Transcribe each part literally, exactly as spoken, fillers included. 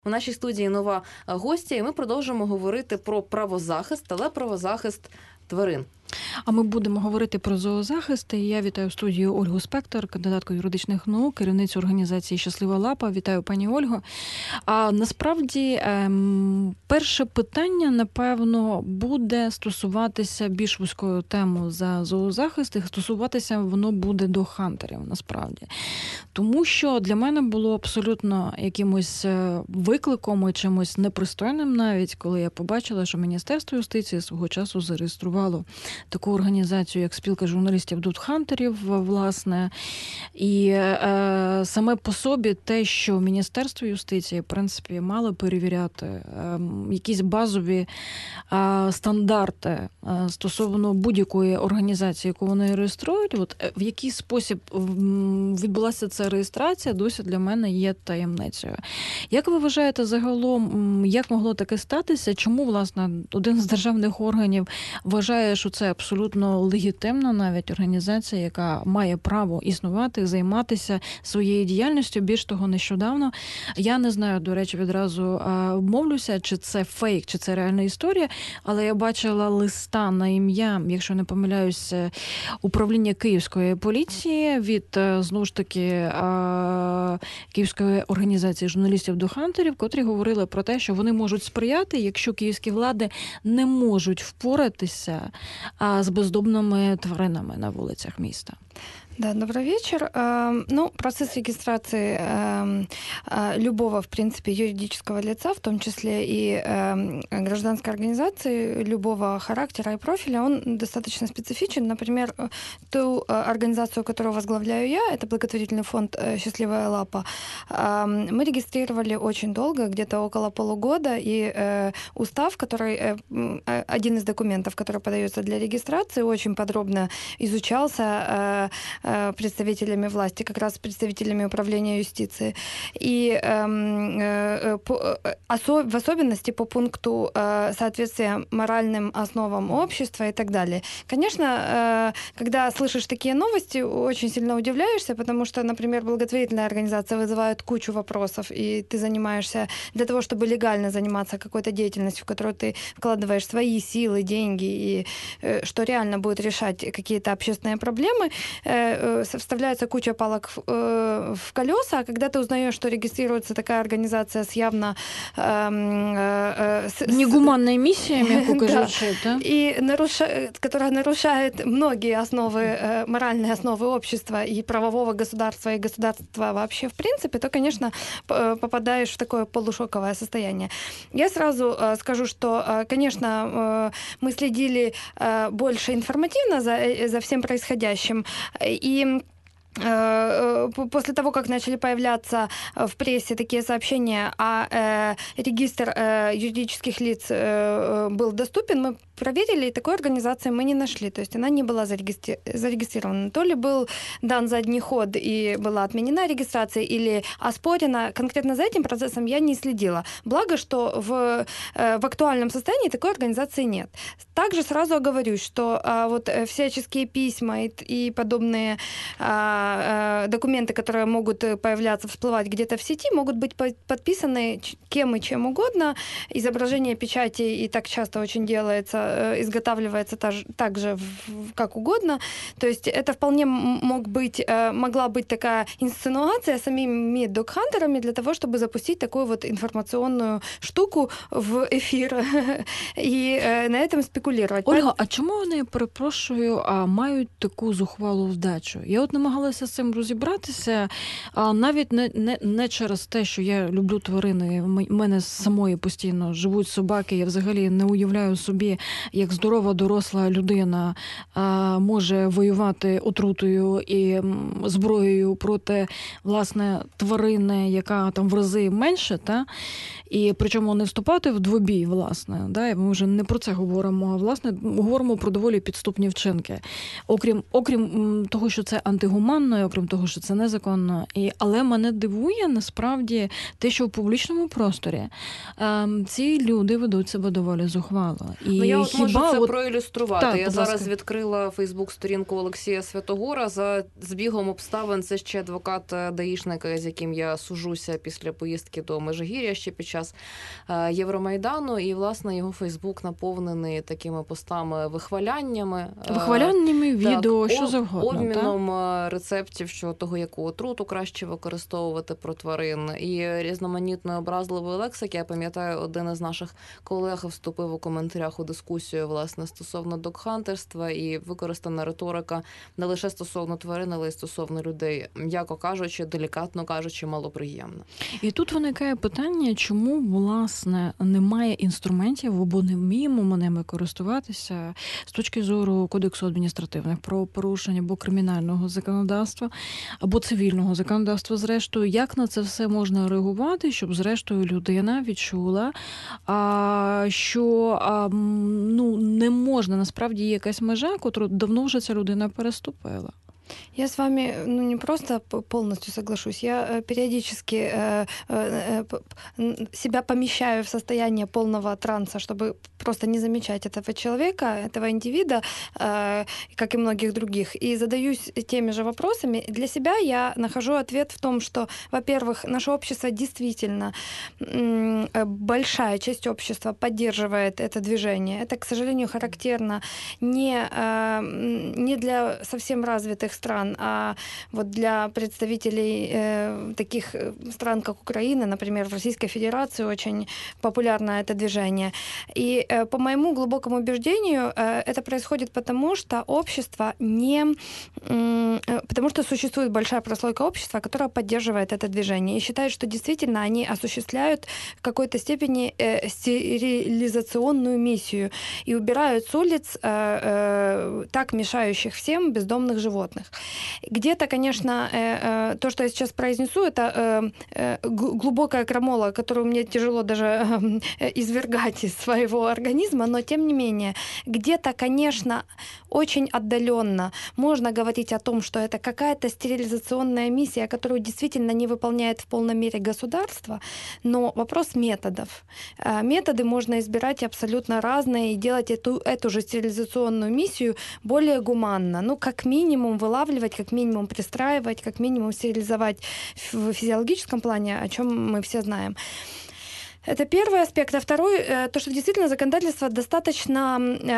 У нашій студії нова гостя, і ми продовжимо говорити про правозахист, але правозахист тварин. А ми будемо говорити про зоозахист. І я вітаю в студії Ольгу Спектор, кандидатку юридичних наук, керівницю організації «Щаслива лапа». Вітаю, пані Ольго. А насправді ем, перше питання, напевно, буде стосуватися більш вузькою тему за зоозахист, і стосуватися воно буде до хантерів, насправді. Тому що для мене було абсолютно якимось викликом і чимось непристойним навіть, коли я побачила, що Міністерство юстиції свого часу зареєструвало таку організацію, як Спілка журналістів Дудхантерів, власне. І е, саме по собі те, що Міністерство юстиції, в принципі, мало перевіряти е, якісь базові е, стандарти е, стосовно будь-якої організації, яку вони реєструють, от в який спосіб відбулася ця реєстрація, досі для мене є таємницею. Як ви вважаєте загалом, як могло таке статися? Чому, власне, один з державних органів вважає, що це абсолютно легітимна навіть організація, яка має право існувати, займатися своєю діяльністю? Більш того, нещодавно, я не знаю, до речі, відразу обмовлюся, чи це фейк, чи це реальна історія, але я бачила листа на ім'я, якщо не помиляюся, управління Київської поліції від, знову ж таки, Київської організації журналістів Дудхантерів, котрі говорили про те, що вони можуть сприяти, якщо київські влади не можуть впоратися з бездомними тваринами на вулицях міста. Да, добрый вечер. Ну, процесс регистрации любого, в принципе, юридического лица, в том числе и гражданской организации любого характера и профиля, он достаточно специфичен. Например, ту организацию, которую возглавляю я, это благотворительный фонд «Счастливая лапа», мы регистрировали очень долго, где-то около полугода, и устав, который, один из документов, который подается для регистрации, очень подробно изучался представителями власти, как раз представителями управления юстиции. И э, по, осо, в особенности по пункту э, соответствия моральным основам общества и так далее. Конечно, э, когда слышишь такие новости, очень сильно удивляешься, потому что, например, благотворительная организация вызывает кучу вопросов, и ты занимаешься для того, чтобы легально заниматься какой-то деятельностью, в которую ты вкладываешь свои силы, деньги, и э, что реально будет решать какие-то общественные проблемы, э, вставляется куча палок в, э, в колеса, а когда ты узнаешь, что регистрируется такая организация с явно... Э, э, с, негуманной миссией, мягко кажучи, да? И наруша... которая нарушает многие основы, э, моральные основы общества и правового государства, и государства вообще в принципе, то, конечно, попадаешь в такое полушоковое состояние. Я сразу э, скажу, что, э, конечно, э, мы следили э, больше информативно за, за всем происходящим, и после того, как начали появляться в прессе такие сообщения, а э, регистр э, юридических лиц э, был доступен, мы проверили, и такой организации мы не нашли. То есть она не была зарегистри... зарегистрирована. То ли был дан задний ход и была отменена регистрация, или оспорена. Конкретно за этим процессом я не следила. Благо, что в, э, в актуальном состоянии такой организации нет. Также сразу оговорюсь, что э, вот всяческие письма и, и подобные э, документы, которые могут появляться, всплывать где-то в сети, могут быть подписаны кем и чем угодно. Изображение печати и так часто очень делается, изготавливается так же, как угодно. То есть это вполне мог быть, могла быть такая инсценуация самими догхантерами для того, чтобы запустить такую вот информационную штуку в ефір і на этом спекулювати. Ольга, а чому вони, перепрошую, мають таку зухвалу вдачу? Я от намагалася з цим розібратися, а навіть не, не, не через те, що я люблю тварини, в мене самої постійно живуть собаки, я взагалі не уявляю собі, як здорова доросла людина а, може воювати отрутою і зброєю проти, власне, тварини, яка там в рази менше, та? І причому не вступати в двобій, власне, да? І ми вже не про це говоримо, а, власне, говоримо про доволі підступні вчинки. Окрім, окрім того, що це антигуманно, законно, і окрім того, що це незаконно. І, але мене дивує насправді те, що в публічному просторі е, ці люди ведуть себе доволі зухвало. І ну, я от хіба можу це от... проілюструвати. Так, я будь зараз ласка. відкрила Фейсбук-сторінку Олексія Святогора. За збігом обставин це ще адвокат-даїшника, з яким я сужуся після поїздки до Межигір'я ще під час Євромайдану. І, власне, його Фейсбук наповнений такими постами, вихваляннями. Вихваляннями, відео, так, що завгодно. Обміном так? рецептів, що того, яку отруту краще використовувати про тварин. І різноманітної образливої лексики. Я пам'ятаю, один із наших колег вступив у коментарях у дискусію, власне, стосовно догхантерства, і використана риторика не лише стосовно тварин, але й стосовно людей, м'яко кажучи, делікатно кажучи, малоприємно. І тут виникає питання, чому, власне, немає інструментів, або не вміємо ми ними користуватися з точки зору Кодексу адміністративних правопорушень або кримінального законодавства, або цивільного законодавства, зрештою, як на це все можна реагувати, щоб, зрештою, людина відчула, а, що а, ну, не можна, насправді, є якась межа, котру давно вже ця людина переступила. Я с вами ну, не просто полностью соглашусь, я периодически э, э, э, себя помещаю в состояние полного транса, чтобы просто не замечать этого человека, этого индивида, э, как и многих других, и задаюсь теми же вопросами. Для себя я нахожу ответ в том, что, во-первых, наше общество действительно, э, большая часть общества поддерживает это движение. Это, к сожалению, характерно не, э, не для совсем развитых стран, а вот для представителей э, таких стран, как Украина, например, в Российской Федерации очень популярно это движение. И э, по моему глубокому убеждению э, это происходит потому, что общество не... Э, потому что существует большая прослойка общества, которая поддерживает это движение и считает, что действительно они осуществляют в какой-то степени э, стерилизационную миссию и убирают с улиц э, э, так мешающих всем бездомных животных. Где-то, конечно, то, что я сейчас произнесу, это глубокая крамола, которую мне тяжело даже извергать из своего организма, но тем не менее, где-то, конечно, очень отдаленно можно говорить о том, что это какая-то стерилизационная миссия, которую действительно не выполняет в полной мере государство, но вопрос методов. Методы можно избирать абсолютно разные и делать эту, эту же стерилизационную миссию более гуманно. Ну, как минимум, вылавливать, как минимум пристраивать, как минимум стерилизовать в физиологическом плане, о чем мы все знаем. Это первый аспект. А второй, то, что действительно законодательство достаточно...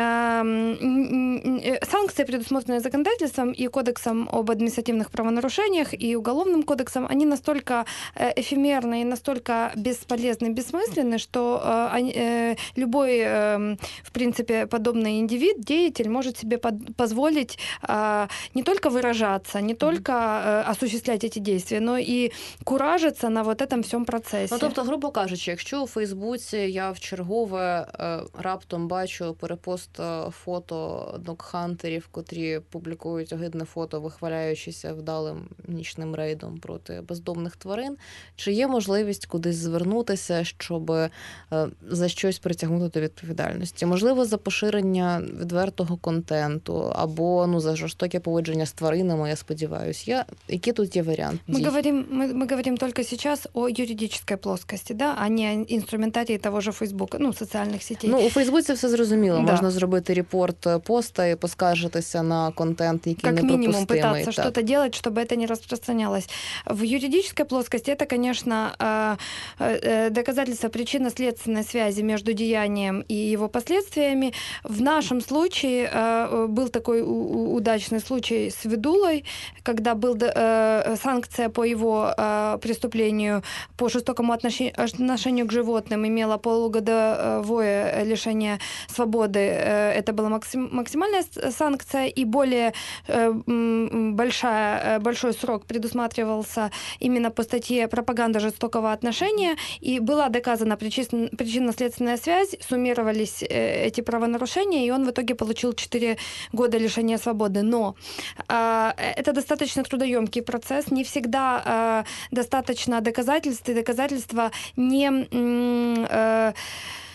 Санкции, предусмотренные законодательством и Кодексом об административных правонарушениях, и Уголовным кодексом, они настолько эфемерны и настолько бесполезны, бессмысленны, что любой, в принципе, подобный индивид, деятель может себе позволить не только выражаться, не только осуществлять эти действия, но и куражиться на вот этом всем процессе. Ну, тобто, грубо кажучи, якщо у Фейсбуці я вчергове е, раптом бачу перепост фото догхантерів, котрі публікують огидне фото, вихваляючися вдалим нічним рейдом проти бездомних тварин, чи є можливість кудись звернутися, щоб е, за щось притягнути до відповідальності? Можливо, за поширення відвертого контенту, або ну, за жорстоке поводження з тваринами, я сподіваюся. Я... Які тут є варіанти? Мы говорим, мы, мы говорим только сейчас о юридической плоскости, да, а не інструментарії того ж Фейсбука, ну, соціальних сетей. Ну, у Фейсбуці все зрозуміло. Да. Можна зробити репорт поста і поскаржитися на контент, який как непропустимий. Как минимум пытаться так. что-то делать, чтобы это не распространялось. В юридической плоскости это, конечно, доказательство причинно-следственной связи между деянием и его последствиями. В нашем случае был такой удачный случай с Ведулой, когда была санкция по его преступлению по жестокому отношению к животным, имела полугодовое лишение свободы. Это была максимальная санкция, и более большая, большой срок предусматривался именно по статье «Пропаганда жестокого отношения», и была доказана причинно-следственная связь, суммировались эти правонарушения, и он в итоге получил четыре года лишения свободы. Но это достаточно трудоемкий процесс, не всегда достаточно доказательств, и доказательства не...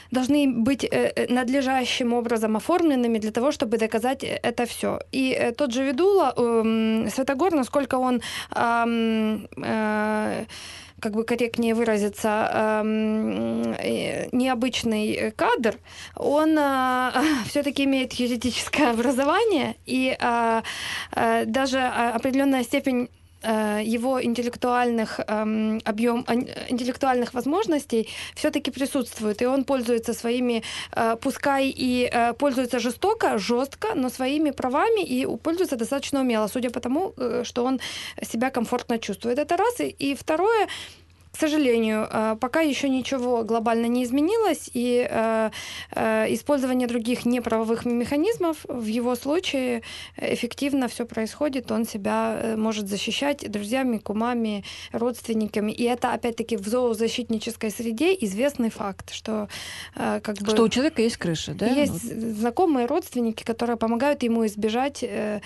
должны быть э, надлежащим образом оформленными для того, чтобы доказать это все. И э, тот же Ведула, э, Святогор, насколько он э, э, как бы корректнее выразиться, э, необычный кадр, он э, все-таки имеет юридическое образование, и э, э, даже определенная степень его интеллектуальных эм, объем интеллектуальных возможностей все-таки присутствует, и он пользуется своими, э, пускай и э, пользуется жестоко, жестко, но своими правами и пользуется достаточно умело, судя по тому, э, что он себя комфортно чувствует. Это раз. И, и второе. К сожалению, пока еще ничего глобально не изменилось, и использование других неправовых механизмов в его случае эффективно все происходит, он себя может защищать друзьями, кумами, родственниками. И это, опять-таки, в зоозащитнической среде известный факт, что как бы... Что у человека есть крыша, да? Есть вот. Знакомые родственники, которые помогают ему избежать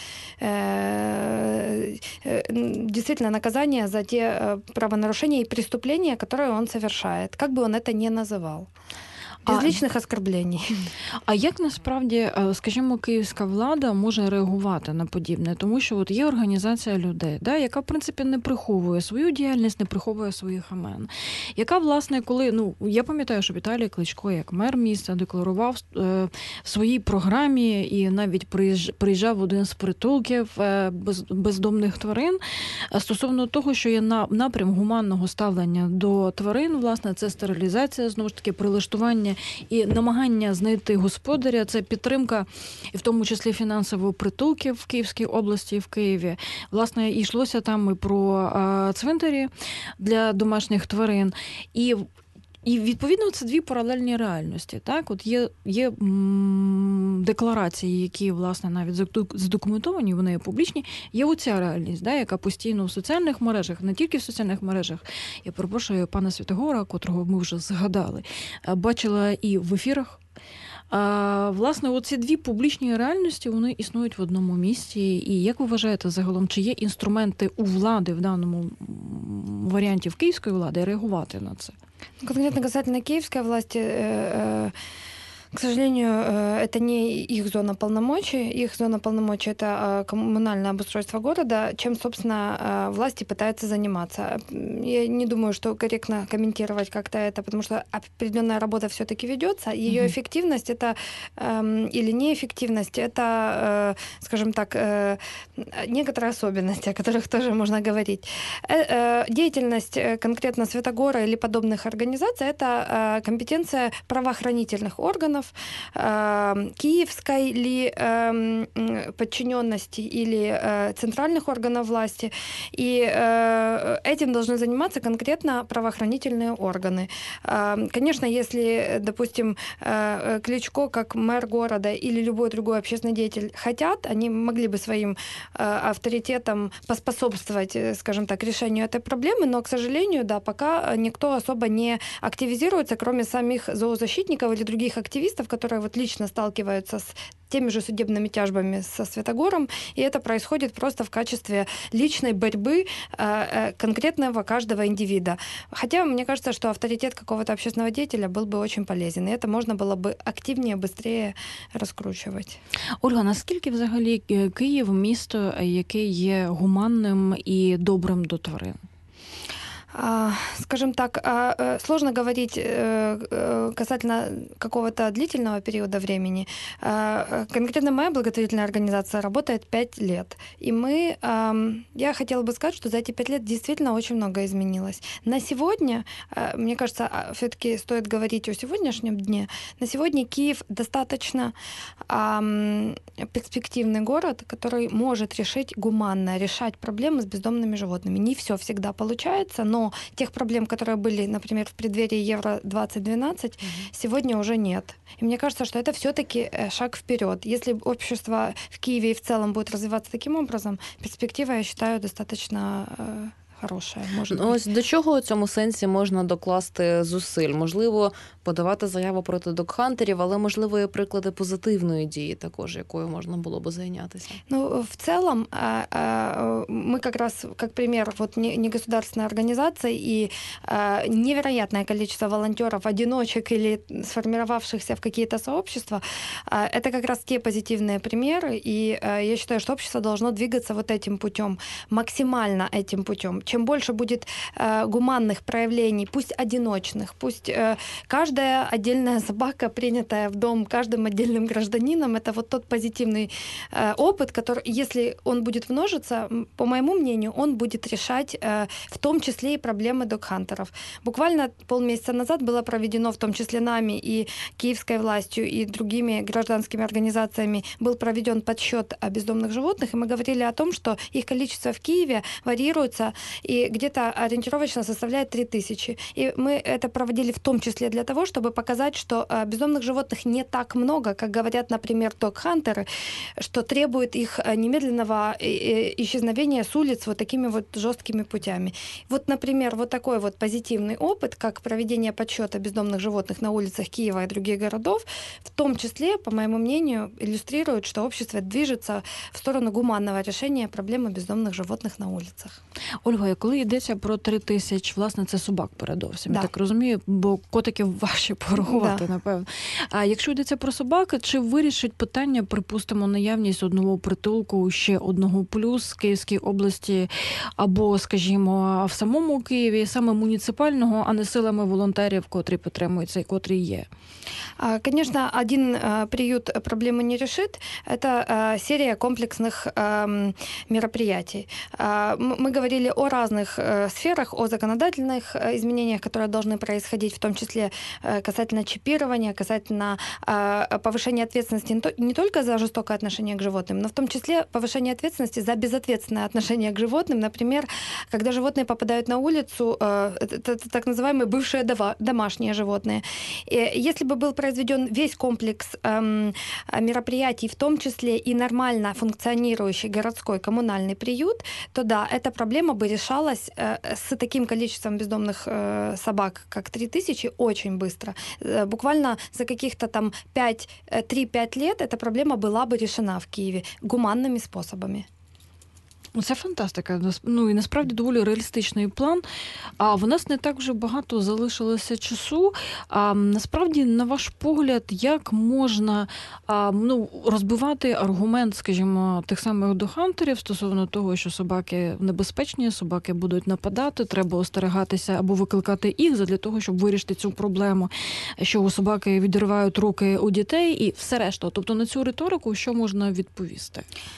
действительно наказания за те правонарушения и преступления, которые он совершает, как бы он это ни называл. Без а, личних оскорблень. А як насправді, скажімо, київська влада може реагувати на подібне? Тому що от є організація людей, да, яка, в принципі, не приховує свою діяльність, не приховує своїх імен. Яка, власне, коли, ну, я пам'ятаю, що Віталій Кличко, як мер міста, декларував е, в своїй програмі і навіть приїжджав в один з притулків е, без, бездомних тварин стосовно того, що є на, напрям гуманного ставлення до тварин, власне, це стерилізація, знову ж таки, прилаштування і намагання знайти господаря, це підтримка, і в тому числі фінансово притулків в Київській області і в Києві. Власне, йшлося там і про а, цвинтарі для домашніх тварин. І І, відповідно, це дві паралельні реальності. Так? От є, є м, декларації, які, власне, навіть задокументовані, вони є публічні. Є оця реальність, да, яка постійно в соціальних мережах, не тільки в соціальних мережах, я перепрошую пана Святогора, котрого ми вже згадали, бачила і в ефірах. А, власне, оці дві публічні реальності, вони існують в одному місці. І як ви вважаєте загалом, чи є інструменти у влади в даному варіанті в київської влади реагувати на це? Конкретно касательно киевской власти, к сожалению, это не их зона полномочий. Их зона полномочий – это коммунальное обустройство города, чем, собственно, власти пытаются заниматься. Я не думаю, что корректно комментировать как-то это, потому что определенная работа все-таки ведется. Ее mm-hmm. эффективность это или неэффективность – это, скажем так, некоторые особенности, о которых тоже можно говорить. Деятельность конкретно Святогора или подобных организаций – это компетенция правоохранительных органов, киевской ли подчиненности или центральных органов власти. И этим должны заниматься конкретно правоохранительные органы. Конечно, если, допустим, Кличко, как мэр города или любой другой общественный деятель хотят, они могли бы своим авторитетом поспособствовать, скажем так, решению этой проблемы, но, к сожалению, да, пока никто особо не активизируется, кроме самих зоозащитников или других активистов, которые вот лично сталкиваются с теми же судебными тяжбами со Святогором, и это происходит просто в качестве личной борьбы э, конкретного каждого индивида. Хотя мне кажется, что авторитет какого-то общественного деятеля был бы очень полезен, и это можно было бы активнее, быстрее розкручувати. Ольга, наскільки взагалі Київ місто, яке є гуманним і добрим до тварин? Скажем так, сложно говорить касательно какого-то длительного периода времени. Конкретно моя благотворительная организация работает пять лет. И мы, я хотела бы сказать, что за эти пять лет действительно очень много изменилось. На сегодня, мне кажется, все-таки стоит говорить о сегодняшнем дне. На сегодня Киев достаточно перспективный город, который может решить гуманно, решать проблемы с бездомными животными. Не все всегда получается, но тех проблем, которые были, например, в преддверии Евро двадцать двенадцать, mm-hmm. сегодня уже нет. И мне кажется, что это все-таки шаг вперед. Если общество в Киеве и в целом будет развиваться таким образом, перспектива, я считаю, достаточно хорошее, может Ну, быть. ось до чого у цьому сенсі можна докласти зусиль? Можливо, подавати заяву проти догхантерів, але, можливо, є приклади позитивної дії також, якою можна було би зайнятися? Ну, в целом, а, а, мы как раз, как пример, вот не- негосударственная организация и а, невероятное количество волонтеров, одиночек или сформировавшихся в какие-то сообщества, а, это как раз те позитивные примеры, и а, я считаю, что общество должно двигаться вот этим путем, максимально этим путем. Чем больше будет а, гуманных проявлений, пусть одиночных, пусть а, каждая отдельная собака, принятая в дом каждым отдельным гражданином, это вот тот позитивный э, опыт, который, если он будет множиться, м, по моему мнению, он будет решать э, в том числе и проблемы догхантеров. Буквально полмесяца назад было проведено, в том числе нами и киевской властью, и другими гражданскими организациями, был проведен подсчет о бездомных животных, и мы говорили о том, что их количество в Киеве варьируется и где-то ориентировочно составляет три тысячи. И мы это проводили в том числе для того, чтобы показать, что э, бездомных животных не так много, как говорят, например, догхантеры, что требует их э, немедленного э, э, исчезновения с улиц вот такими вот жесткими путями. Вот, например, вот такой вот позитивный опыт, как проведение подсчета бездомных животных на улицах Киева и других городов, в том числе, по моему мнению, иллюстрирует, что общество движется в сторону гуманного решения проблемы бездомных животных на улицах. Ольга, а коли йдеться про три тисяч, власне, це собак передовсім, Да. я так розумію, бо котиків важче порахувати, Да. напевно. А якщо йдеться про собак, чи вирішить питання, припустимо, наявність одного притулку, ще одного плюс в Київській області, або, скажімо, в самому Києві, саме муніципального, а не силами волонтерів, котрі підтримуються і котрі є? А, Конечно, один э, приют проблемы не решит. Это э, серия комплексных эм, мероприятий. А, м- Мы говорили о разных э, сферах, о законодательных э, изменениях, которые должны происходить, в том числе э, касательно чипирования, касательно э, повышения ответственности не то- не только за жестокое отношение к животным, но в том числе повышения ответственности за безответственное отношение к животным. Например, когда животные попадают на улицу, э, это, это так называемые бывшие дова- домашние животные. И если бы был произведен весь комплекс эм, мероприятий, в том числе и нормально функционирующий городской коммунальный приют, то да, эта проблема бы решалась э, с таким количеством бездомных э, собак, как три тысячи, очень быстро. Э, буквально за каких-то там пять, э, три-пять лет эта проблема была бы решена в Киеве гуманными способами. Ну, це фантастика. Нас- Ну і насправді доволі реалістичний план. А в нас не так вже багато залишилося часу. А м, насправді, на ваш погляд, як можна а, ну, розбивати аргумент, скажімо, тих самих догхантерів стосовно того, що собаки небезпечні, собаки будуть нападати, треба остерегатися або викликати їх задля того, щоб вирішити цю проблему, що у собаки відривають руки у дітей і все решта. Тобто на цю риторику що можна відповісти?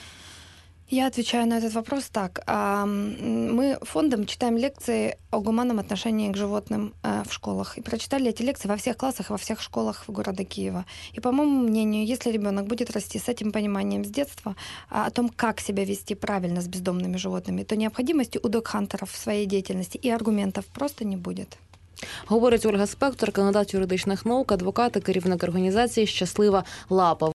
Я отвечаю на этот вопрос так. А, м, Мы фондом читаем лекции о гуманном отношении к животным э, в школах. И прочитали эти лекции во всех классах, во всех школах города Киева. И, по моему мнению, если ребенок будет расти с этим пониманием с детства а, о том, как себя вести правильно с бездомными животными, то необходимости у догхантеров в своей деятельности и аргументов просто не будет. Говорить Ольга Спектор, кандидат юридичних наук, адвокат і керівник організації «Щаслива лапа».